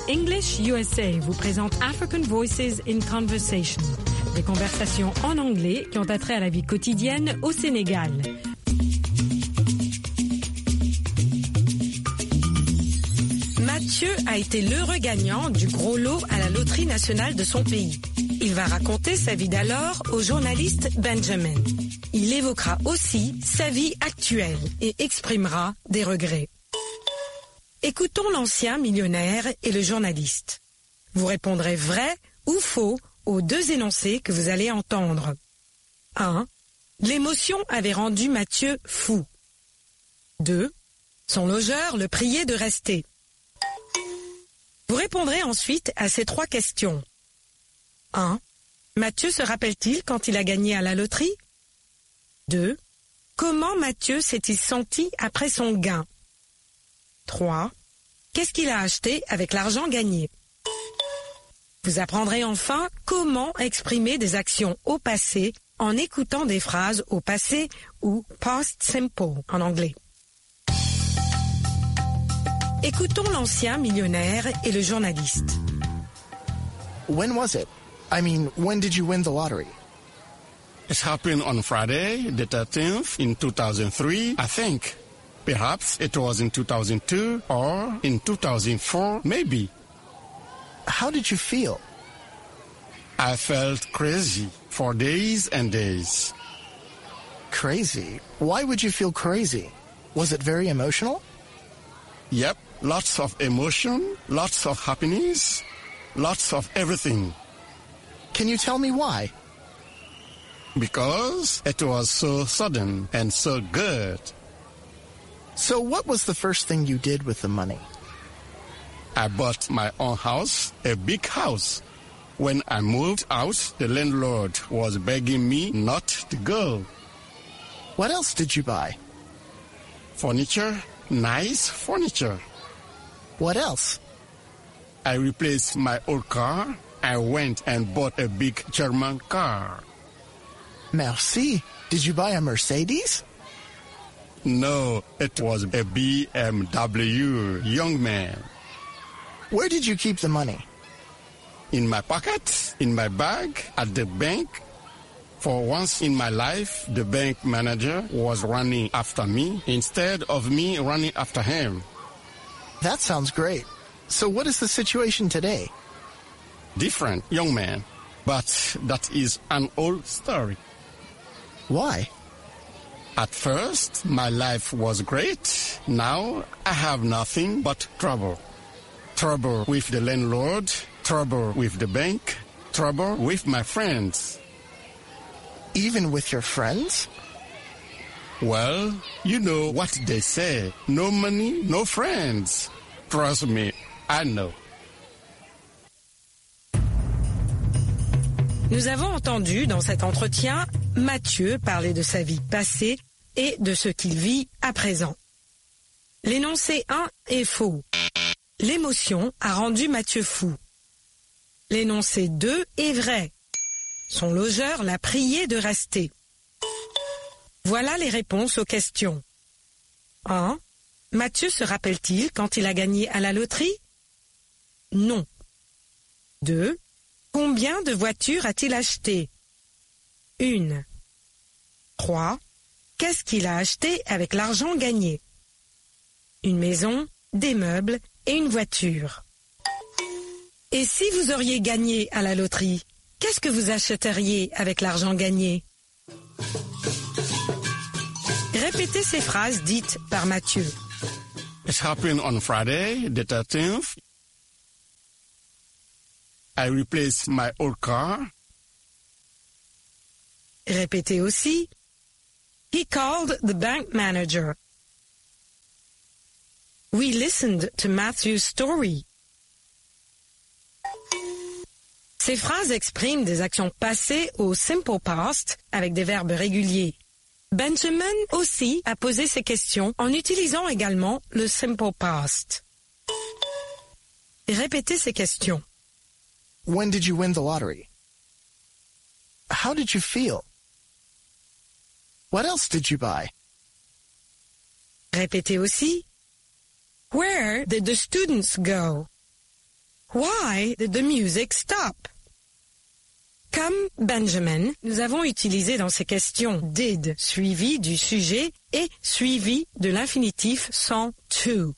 English USA vous présente African Voices in Conversation, des conversations en anglais qui ont attrait à la vie quotidienne au Sénégal. Mathieu a été l'heureux gagnant du gros lot à la loterie nationale de son pays. Il va raconter sa vie d'alors au journaliste Benjamin. Il évoquera aussi sa vie actuelle et exprimera des regrets. Écoutons l'ancien millionnaire et le journaliste. Vous répondrez vrai ou faux aux deux énoncés que vous allez entendre. 1. L'émotion avait rendu Mathieu fou. 2. Son logeur le priait de rester. Vous répondrez ensuite à ces trois questions. 1. Mathieu se rappelle-t-il quand il a gagné à la loterie? 2. Comment Mathieu s'est-il senti après son gain? 3. Qu'est-ce qu'il a acheté avec l'argent gagné? Vous apprendrez enfin comment exprimer des actions au passé en écoutant des phrases au passé ou past simple en anglais. Écoutons l'ancien millionnaire et le journaliste. When was it? I mean, when did you win the lottery? It happened on Friday, the 13th, in 2003, I think. Perhaps it was in 2002 or in 2004, maybe. How did you feel? I felt crazy for days and days. Crazy? Why would you feel crazy? Was it very emotional? Yep, lots of emotion, lots of happiness, lots of everything. Can you tell me why? Because it was so sudden and so good. So what was the first thing you did with the money? I bought my own house, a big house. When I moved out, the landlord was begging me not to go. What else did you buy? Furniture, nice furniture. What else? I replaced my old car. I went and bought a big German car. Merci. Did you buy a Mercedes? No, it was a BMW, young man. Where did you keep the money? In my pocket, in my bag, at the bank. For once in my life, the bank manager was running after me instead of me running after him. That sounds great. So what is the situation today? Different, young man. But that is an old story. Why? At first, my life was great. Now, I have nothing but trouble. Trouble with the landlord, trouble with the bank, trouble with my friends. Even with your friends? Well, you know what they say. No money, no friends. Trust me, I know. Nous avons entendu dans cet entretien Mathieu parler de sa vie passée et de ce qu'il vit à présent. L'énoncé 1 est faux. L'émotion a rendu Mathieu fou. L'énoncé 2 est vrai. Son logeur l'a prié de rester. Voilà les réponses aux questions. 1. Mathieu se rappelle-t-il quand il a gagné à la loterie? Non. 2. Combien de voitures a-t-il acheté? 1. 3. Qu'est-ce qu'il a acheté avec l'argent gagné? Une maison, des meubles et une voiture. Et si vous auriez gagné à la loterie, qu'est-ce que vous achèteriez avec l'argent gagné? Répétez ces phrases dites par Mathieu. It happened on Friday, the 13th. I replaced my old car. Répétez aussi. He called the bank manager. We listened to Matthew's story. Ces phrases expriment des actions passées au simple past avec des verbes réguliers. Benjamin aussi a posé ces questions en utilisant également le simple past. Répétez ces questions. When did you win the lottery? How did you feel? What else did you buy? Répétez aussi. Where did the students go? Why did the music stop? Comme Benjamin, nous avons utilisé dans ces questions did suivi du sujet et suivi de l'infinitif sans to.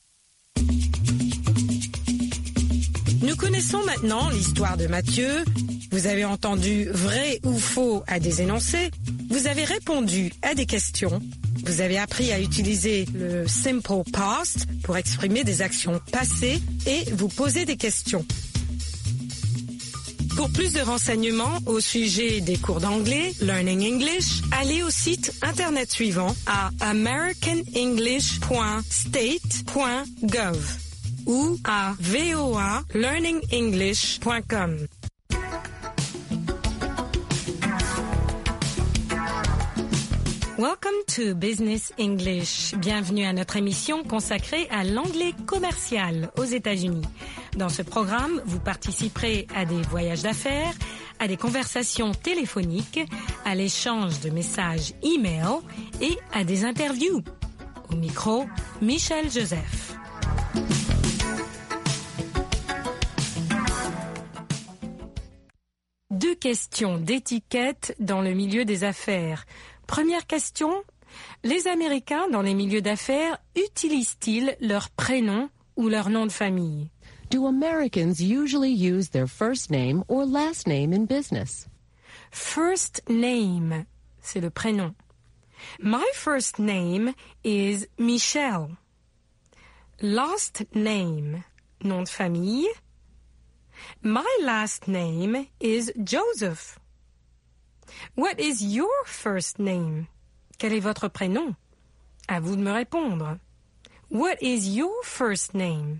Nous connaissons maintenant l'histoire de Mathieu. Vous avez entendu vrai ou faux à des énoncés. Vous avez répondu à des questions. Vous avez appris à utiliser le simple past pour exprimer des actions passées et vous poser des questions. Pour plus de renseignements au sujet des cours d'anglais, Learning English, allez au site internet suivant à americanenglish.state.gov ou à voalearningenglish.com. Welcome to Business English. Bienvenue à notre émission consacrée à l'anglais commercial aux États-Unis. Dans ce programme, vous participerez à des voyages d'affaires, à des conversations téléphoniques, à l'échange de messages e-mail et à des interviews. Au micro, Michel Joseph. Deux questions d'étiquette dans le milieu des affaires. Première question, les Américains dans les milieux d'affaires utilisent-ils leur prénom ou leur nom de famille? Do Americans usually use their first name or last name in business? First name, c'est le prénom. My first name is Michelle. Last name, nom de famille. My last name is Joseph. What is your first name? Quel est votre prénom? À vous de me répondre. What is your first name?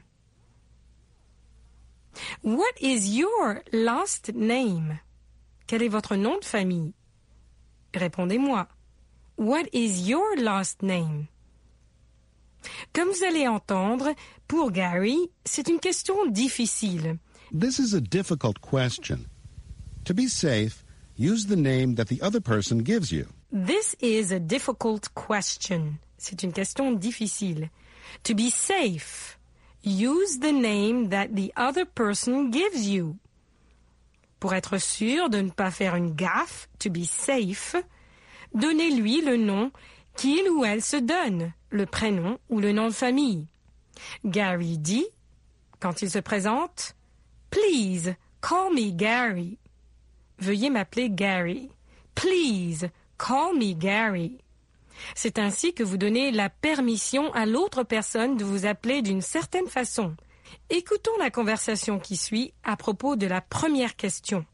What is your last name? Quel est votre nom de famille? Répondez-moi. What is your last name? Comme vous allez entendre, pour Gary, c'est une question difficile. This is a difficult question. To be safe, use the name that the other person gives you. This is a difficult question. C'est une question difficile. To be safe, use the name that the other person gives you. Pour être sûr de ne pas faire une gaffe, to be safe, donnez-lui le nom qu'il ou elle se donne, le prénom ou le nom de famille. Gary dit, quand il se présente, « Please, call me Gary ». Veuillez m'appeler Gary. Please, call me Gary. C'est ainsi que vous donnez la permission à l'autre personne de vous appeler d'une certaine façon. Écoutons la conversation qui suit à propos de la première question.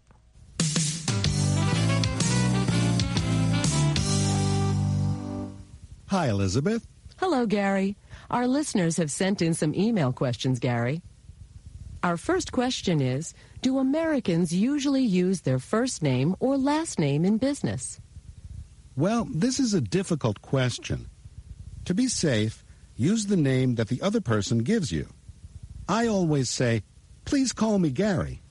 Hi, Elizabeth. Hello, Gary. Our listeners have sent in some email questions, Gary. Our first question is, do Americans usually use their first name or last name in business? Well, this is a difficult question. To be safe, use the name that the other person gives you. I always say, please call me Gary.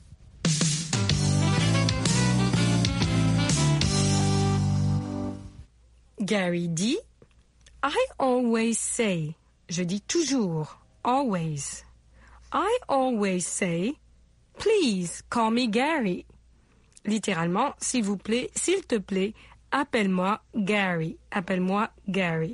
Gary dit, I always say, je dis toujours, always. I always say, please call me Gary. Littéralement, s'il vous plaît, s'il te plaît, appelle-moi Gary. Appelle-moi Gary.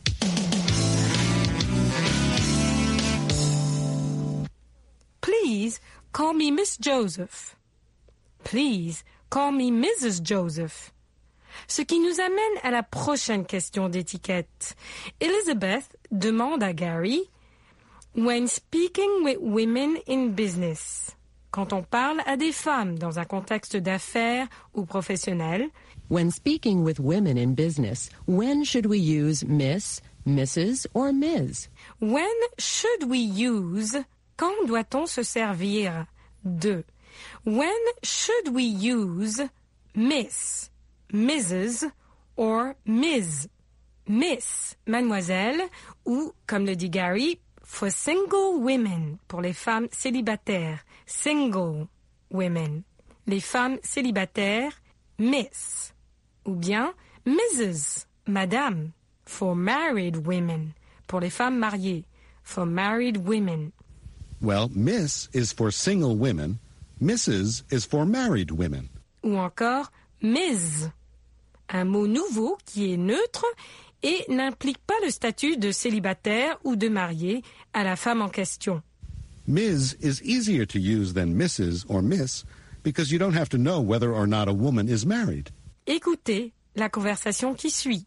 Please call me Miss Joseph. Please call me Mrs. Joseph. Ce qui nous amène à la prochaine question d'étiquette. Elizabeth demande à Gary, when speaking with women in business, quand on parle à des femmes dans un contexte d'affaires ou professionnel, when speaking with women in business, when should we use Miss, Mrs. or Ms? When should we use, quand doit-on se servir de? When should we use Miss, Mrs. or Ms? Miss, mademoiselle, ou, comme le dit Gary, for single women, pour les femmes célibataires, single women. Les femmes célibataires, Miss. Ou bien Mrs., madame, for married women, pour les femmes mariées, for married women. Well, Miss is for single women. Mrs. is for married women. Ou encore Ms. Un mot nouveau qui est neutre et n'implique pas le statut de célibataire ou de marié à la femme en question. Ms. is easier to use than Mrs. or Miss because you don't have to know whether or not a woman is married. Écoutez la conversation qui suit.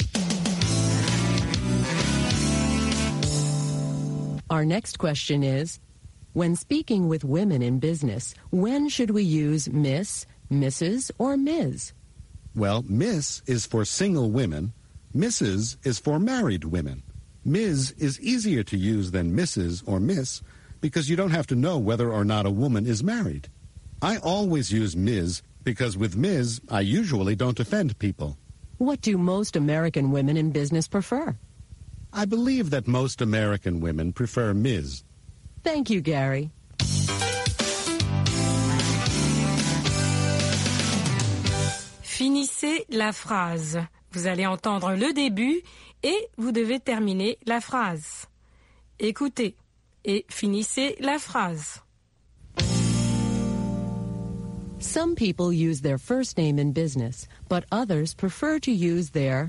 Our next question is, when speaking with women in business, when should we use Miss, Mrs., or Ms.? Well, Miss is for single women. Mrs. is for married women. Ms. is easier to use than Mrs. or Miss because you don't have to know whether or not a woman is married. I always use Ms. because with Ms. I usually don't offend people. What do most American women in business prefer? I believe that most American women prefer Ms. Thank you, Gary. Finissez la phrase. Vous allez entendre le début et vous devez terminer la phrase. Écoutez et finissez la phrase. Some people use their first name in business, but others prefer to use their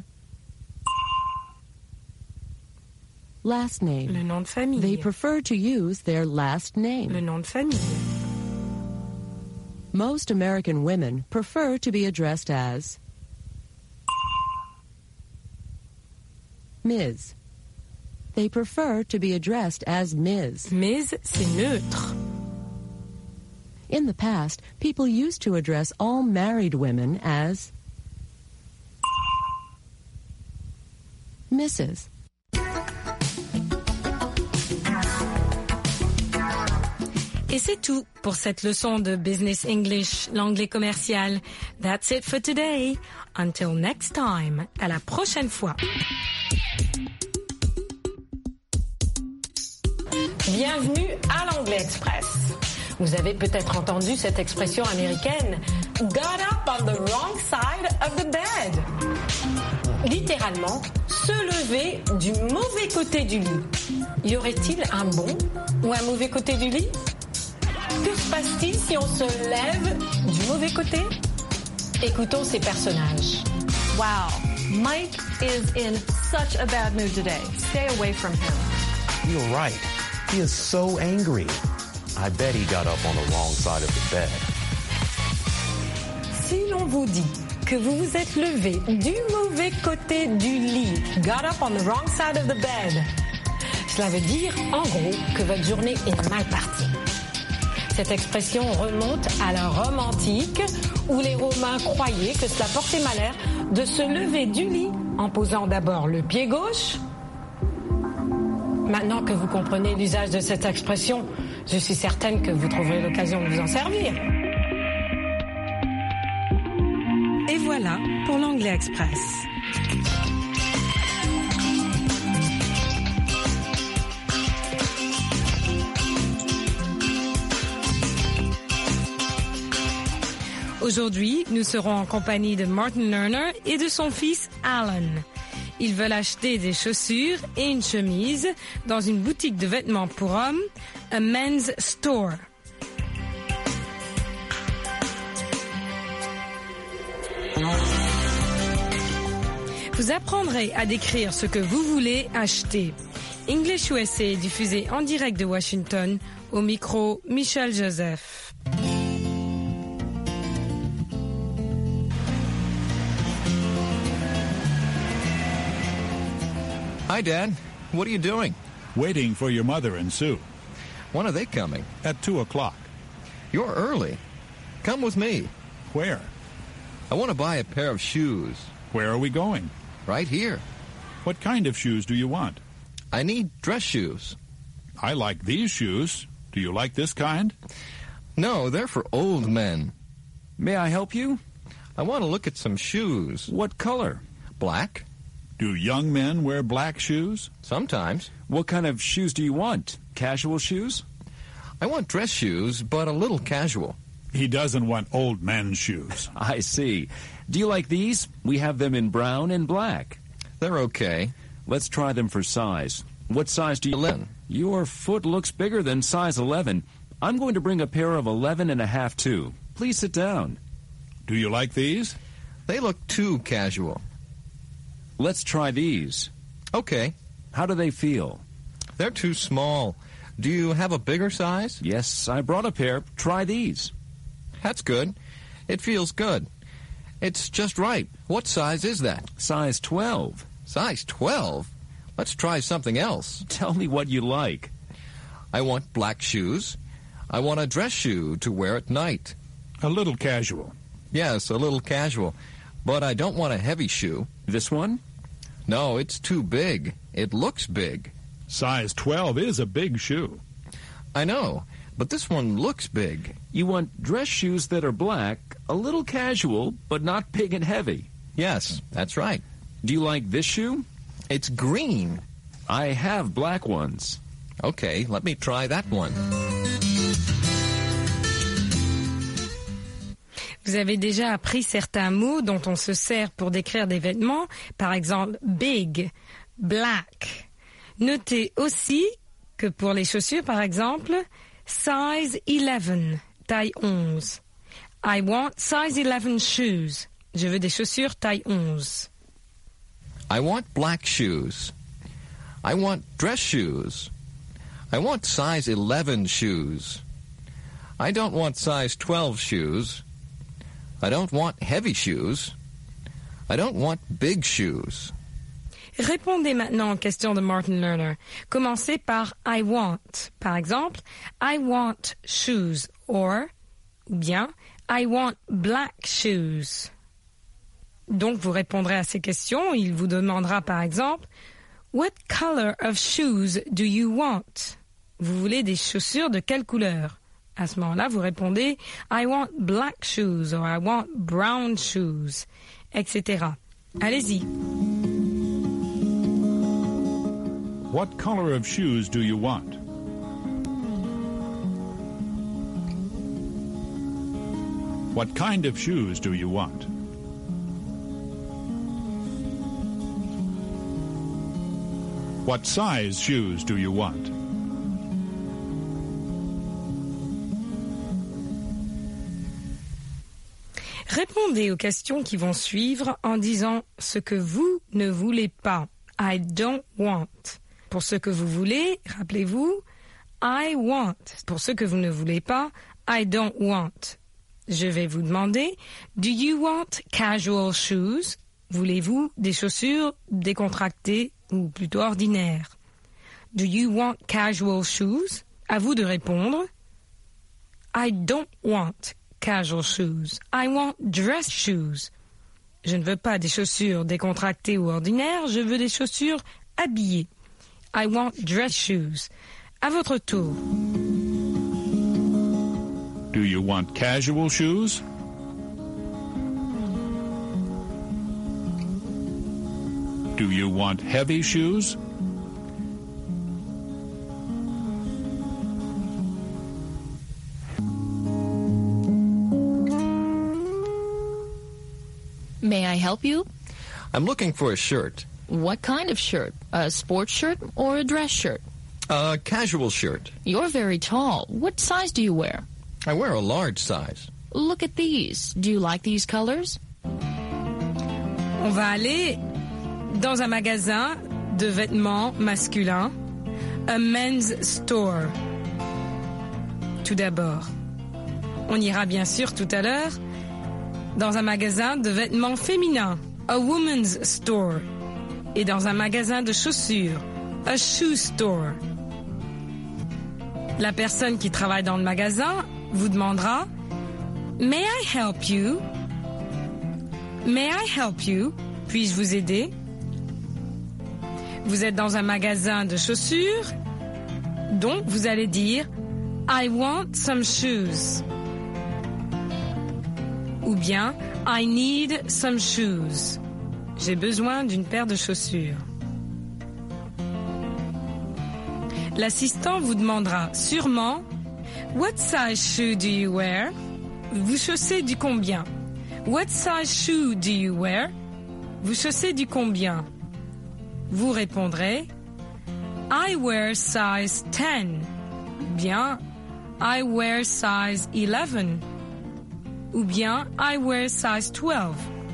last name. Le nom de famille. They prefer to use their last name. Le nom de famille. Most American women prefer to be addressed as Ms. They prefer to be addressed as Ms. Ms, c'est neutre. In the past, people used to address all married women as Mrs. Et c'est tout pour cette leçon de Business English, l'anglais commercial. That's it for today. Until next time. À la prochaine fois. Bienvenue à l'Anglais Express. Vous avez peut-être entendu cette expression américaine « got up on the wrong side of the bed ». Littéralement, se lever du mauvais côté du lit. Y aurait-il un bon ou un mauvais côté du lit ? Que se passe-t-il si on se lève du mauvais côté ? Écoutons ces personnages. Wow, Mike is in such a bad mood today. Stay away from him. You're right. He is so angry. I bet he got up on the wrong side of the bed. Si l'on vous dit que vous vous êtes levé du mauvais côté du lit, got up on the wrong side of the bed, cela veut dire, en gros, que votre journée est mal partie. Cette expression remonte à la Rome antique, où les Romains croyaient que cela portait malheur de se lever du lit en posant d'abord le pied gauche. Maintenant que vous comprenez l'usage de cette expression, je suis certaine que vous trouverez l'occasion de vous en servir. Et voilà pour l'Anglais Express. Aujourd'hui, nous serons en compagnie de Martin Lerner et de son fils Alan. Ils veulent acheter des chaussures et une chemise dans une boutique de vêtements pour hommes, a men's store. Vous apprendrez à décrire ce que vous voulez acheter. English USA est diffusé en direct de Washington, au micro Michel Joseph. Hi, Dad. What are you doing? Waiting for your mother and Sue. When are they coming? At 2 o'clock. You're early. Come with me. Where? I want to buy a pair of shoes. Where are we going? Right here. What kind of shoes do you want? I need dress shoes. I like these shoes. Do you like this kind? No, they're for old men. May I help you? I want to look at some shoes. What color? Black. Do young men wear black shoes? Sometimes. What kind of shoes do you want? Casual shoes? I want dress shoes, but a little casual. He doesn't want old men's shoes. I see. Do you like these? We have them in brown and black. They're okay. Let's try them for size. What size do you live? Your foot looks bigger than size 11. I'm going to bring a pair of 11.5 too. Please sit down. Do you like these? They look too casual. Let's try these. Okay. How do they feel? They're too small. Do you have a bigger size? Yes, I brought a pair. Try these. That's good. It feels good. It's just right. What size is that? Size 12. Size 12? Let's try something else. Tell me what you like. I want black shoes. I want a dress shoe to wear at night. A little casual. Yes, a little casual. But I don't want a heavy shoe. This one? No, it's too big. It looks big. Size 12 is a big shoe. I know, but this one looks big. You want dress shoes that are black, a little casual, but not big and heavy. Yes, that's right. Do you like this shoe? It's green. I have black ones. Okay, let me try that one. Vous avez déjà appris certains mots dont on se sert pour décrire des vêtements, par exemple big, black. Notez aussi que pour les chaussures, par exemple, size 11, taille 11. I want size 11 shoes. Je veux des chaussures taille 11. I want black shoes. I want dress shoes. I want size 11 shoes. I don't want size 12 shoes. I don't want heavy shoes. I don't want big shoes. Répondez maintenant aux questions de Martin Lerner. Commencez par I want. Par exemple, I want shoes or, ou bien, I want black shoes. Donc, vous répondrez à ces questions. Il vous demandera par exemple, what color of shoes do you want? Vous voulez des chaussures de quelle couleur? À ce moment-là, vous répondez, I want black shoes or I want brown shoes, etc. Allez-y. What color of shoes do you want? What kind of shoes do you want? What size shoes do you want? Répondez aux questions qui vont suivre en disant ce que vous ne voulez pas. I don't want. Pour ce que vous voulez, rappelez-vous, I want. Pour ce que vous ne voulez pas, I don't want. Je vais vous demander, do you want casual shoes? Voulez-vous des chaussures décontractées ou plutôt ordinaires? Do you want casual shoes? À vous de répondre. I don't want casual shoes. I want dress shoes. Je ne veux pas des chaussures décontractées ou ordinaires, je veux des chaussures habillées. I want dress shoes. À votre tour. Do you want casual shoes? Do you want heavy shoes? May I help you? I'm looking for a shirt. What kind of shirt? A sports shirt or a dress shirt? A casual shirt. You're very tall. What size do you wear? I wear a large size. Look at these. Do you like these colors? On va aller dans un magasin de vêtements masculins, a men's store. Tout d'abord, on ira bien sûr tout à l'heure dans un magasin de vêtements féminins, a woman's store. Et dans un magasin de chaussures, a shoe store. La personne qui travaille dans le magasin vous demandera « May I help you? May I help you? Puis-je vous aider? » Vous êtes dans un magasin de chaussures, donc vous allez dire « I want some shoes » ou bien « I need some shoes ». J'ai besoin d'une paire de chaussures. L'assistant vous demandera sûrement « What size shoe do you wear? » Vous chaussez du combien? What size shoe do you wear? Vous chaussez du combien? Vous répondrez I wear size 10. Bien, I wear size 11. Ou bien, I wear size 12.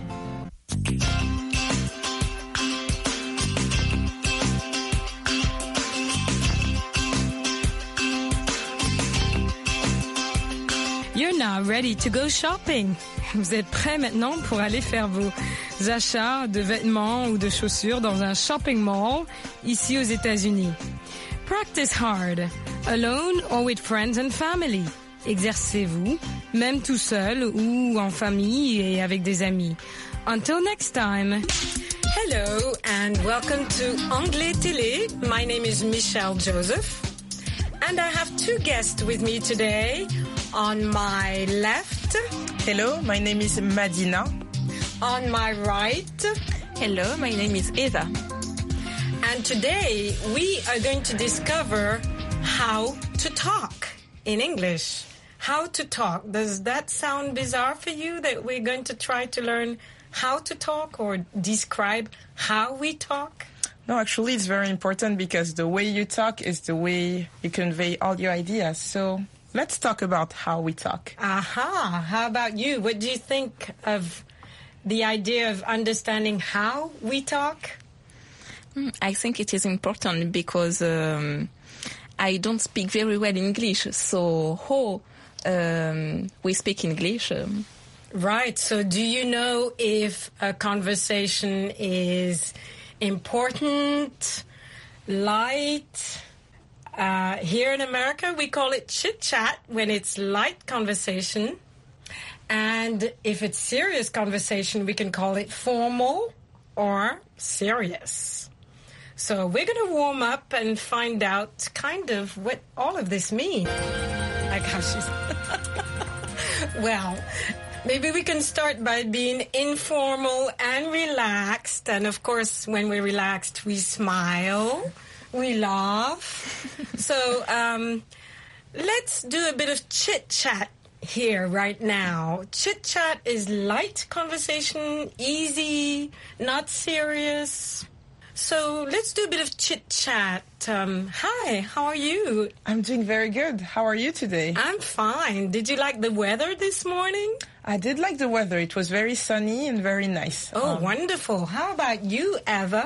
You're now ready to go shopping. Vous êtes prêts maintenant pour aller faire vos achats de vêtements ou de chaussures dans un shopping mall ici aux États-Unis. Practice hard, alone or with friends and family. Exercez-vous, même tout seul ou en famille et avec des amis. Until next time. Hello and welcome to Anglais Télé. My name is Michelle Joseph. And I have two guests with me today. On my left. Hello, my name is Madina. On my right. Hello, my name is Eva. And today we are going to discover how to talk in English. How to talk. Does that sound bizarre for you that we're going to try to learn how to talk or describe how we talk? No, actually it's very important because the way you talk is the way you convey all your ideas. So let's talk about how we talk. Aha. How about you? What do you think of the idea of understanding how we talk? I think it is important because I don't speak very well English. So how we speak English? Right. So do you know if a conversation is important, light? Here in America, we call it chit-chat when it's light conversation. And if it's serious conversation, we can call it formal or serious. So we're going to warm up and find out kind of what all of this means. Like how she's... Well, maybe we can start by being informal and relaxed. And of course, when we're relaxed, we smile. We laugh. So let's do a bit of chit-chat here right now. Chit-chat is light conversation, easy, not serious. So let's do a bit of chit-chat. Hi, how are you? I'm doing very good. How are you today? I'm fine. Did you like the weather this morning? I did like the weather. It was very sunny and very nice. Oh, wonderful. How about you, Eva?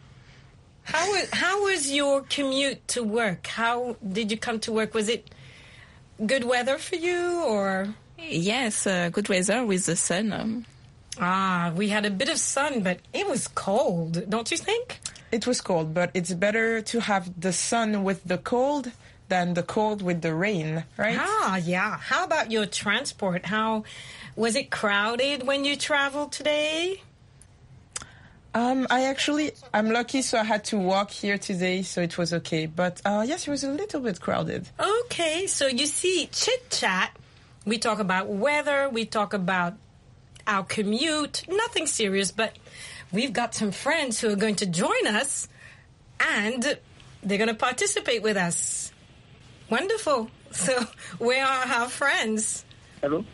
How was your commute to work? How did you come to work? Was it good weather for you, or? Yes, good weather with the sun. We had a bit of sun, but it was cold, don't you think? It was cold, but it's better to have the sun with the cold than the cold with the rain, right? Yeah. How about your transport? How was it crowded when you traveled today? I'm lucky, so I had to walk here today, so it was okay. But yes, it was a little bit crowded. Okay, so you see, chit-chat, we talk about weather, we talk about our commute, nothing serious, but we've got some friends who are going to join us, and they're going to participate with us. Wonderful. So where are our friends? Hello.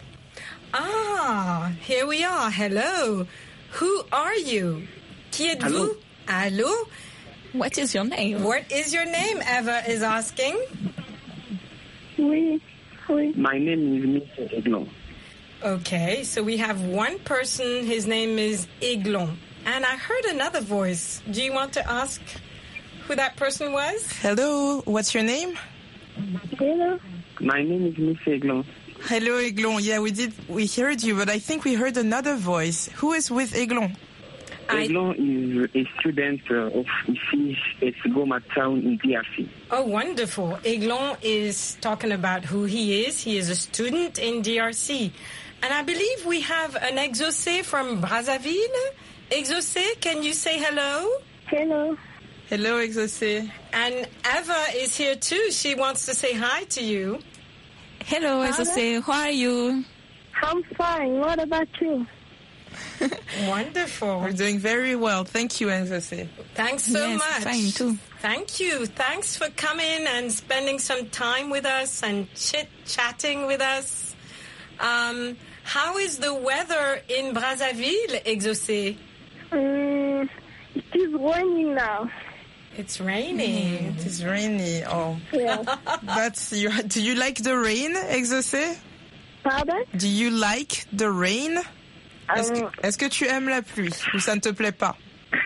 Here we are. Hello. Who are you? Qui êtes-vous? Allô? What is your name? What is your name, Eva is asking. Oui. My name is Mr. Eglon. Okay, so we have one person, his name is Eglon. And I heard another voice. Do you want to ask who that person was? Hello, what's your name? Hello. My name is Mr. Eglon. Hello, Eglon. Yeah, we heard you, but I think we heard another voice. Who is with Eglon? Eglon is a student of ici at Goma town in DRC. Oh, wonderful. Eglon is talking about who he is. He is a student in DRC. And I believe we have an Exaucé from Brazzaville. Exaucé, can you say hello? Hello. Hello, Exaucé. And Eva is here too. She wants to say hi to you. Hello, Exaucé. How are you? I'm fine. What about you? Wonderful. We're doing very well. Thank you, Exaucé. Thanks so much. Fine too. Thank you. Thanks for coming and spending some time with us and chit-chatting with us. How is the weather in Brazzaville, Exaucé? It is raining now. It's raining. It is rainy. Oh. Yeah. Do you like the rain, Exaucé? Pardon? Do you like the rain? Est-ce que tu aimes la pluie ou ça ne te plaît pas?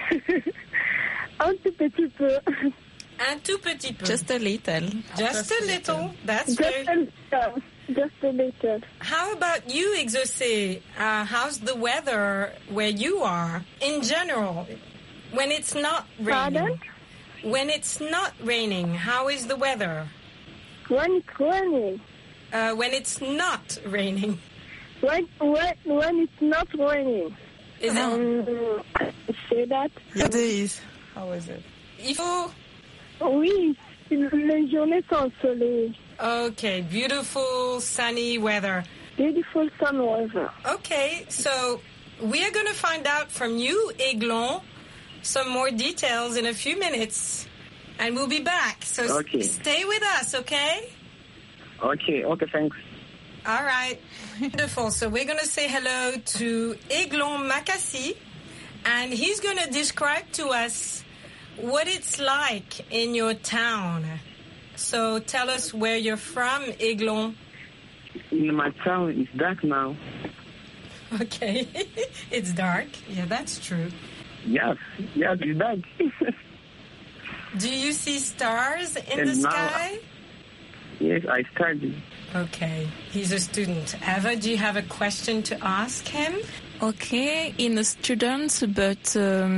Un tout petit peu. Un tout petit peu. Just a little. Just a little. That's Just a little. Just a little. How about you, Exaucé? How's the weather where you are in general? When it's not raining. Pardon? When it's not raining, how is the weather? When it's raining. When it's not raining. When it's not raining. Is it? Say that. The days. How is it? Il faut. Oui, les journées sont ensoleillées. Okay, beautiful sunny weather. Beautiful sun weather. Okay, so we are going to find out from you, Aiglon, some more details in a few minutes, and we'll be back. So stay with us, okay? Okay, thanks. All right. Wonderful. So we're going to say hello to Aiglon Makassi, and he's going to describe to us what it's like in your town. So tell us where you're from, Aiglon. In my town, it's dark now. Okay. It's dark. Yeah, that's true. Yes, it's dark. Do you see stars in the sky? Yes, I study. Okay. He's a student. Eva, do you have a question to ask him? Okay, in a student, but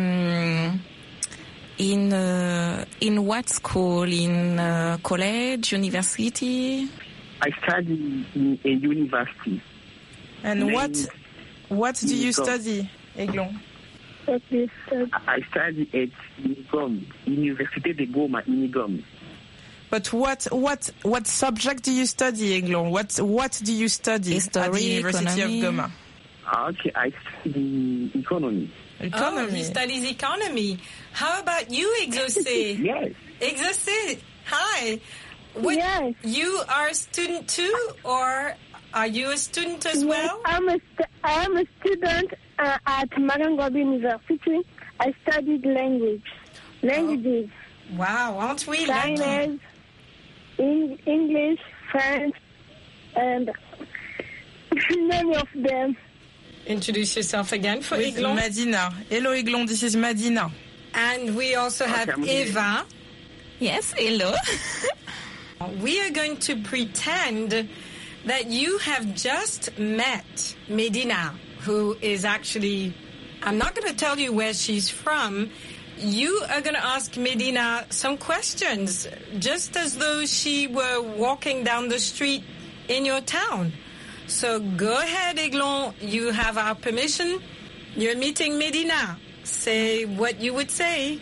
in what school? In college, university? I study in a university. And what do you study, Aiglon? I study at Unigom, Université de Goma, Unigom. But what subject do you study, Aiglon? What do you study History, at the University economy. of Goma? Okay, I study economy. Oh, he studies economy. How about you, Exaucé? Yes. Exaucé, hi. Yes. You are a student too, or are you a student as well? I am a student at Marangobi University. I studied languages. Wow, aren't we lucky? Chinese, English, French, and many of them. Introduce yourself again for With Aiglon. Madina. Hello, Aiglon. This is Madina. And we also have Eva. Yes, hello. We are going to pretend that you have just met Medina, who is actually, I'm not going to tell you where she's from. You are going to ask Medina some questions, just as though she were walking down the street in your town. So go ahead, Aiglon. You have our permission. You're meeting Medina. Say what you would say.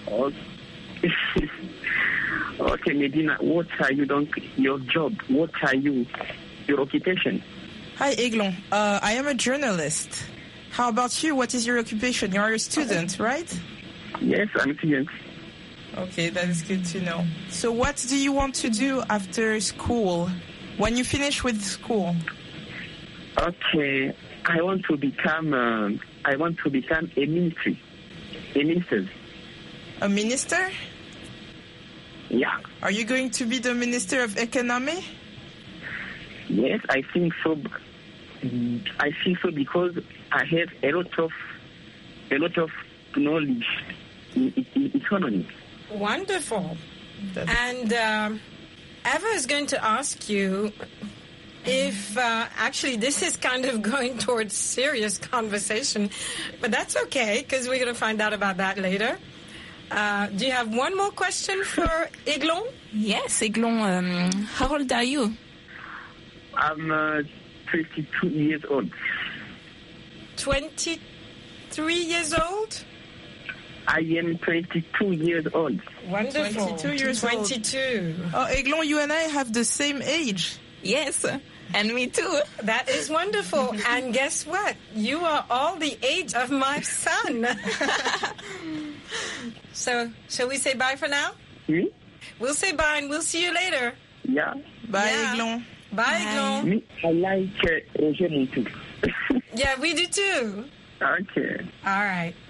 Okay, Medina, what are you doing? Your job? What are you? Your occupation? Hi, Aiglon. I am a journalist. How about you? What is your occupation? You are a student, right? Yes, I'm a student. Okay, that is good to know. So what do you want to do after school? When you finish with school? Okay, I want to become a minister. A minister? Yeah. Are you going to be the Minister of Economy? Yes, I think so. I think so because I have a lot of knowledge in economy. Wonderful. And Eva is going to ask you if actually this is kind of going towards serious conversation, but that's okay because we're going to find out about that later. Do you have one more question for Aiglon? Yes, Aiglon. How old are you? I'm 22 years old. 23 years old? I am 22 years old. Wonderful. 22 years 22. old. Oh, Aiglon, you and I have the same age. Yes, and me too. That is wonderful. And guess what? You are all the age of my son. So, shall we say bye for now? Hmm? We'll say bye and we'll see you later. Yeah. Bye, Aiglon. Bye, Aiglon. Me, I like Roger Montou. Yeah, we do too. Okay. All right.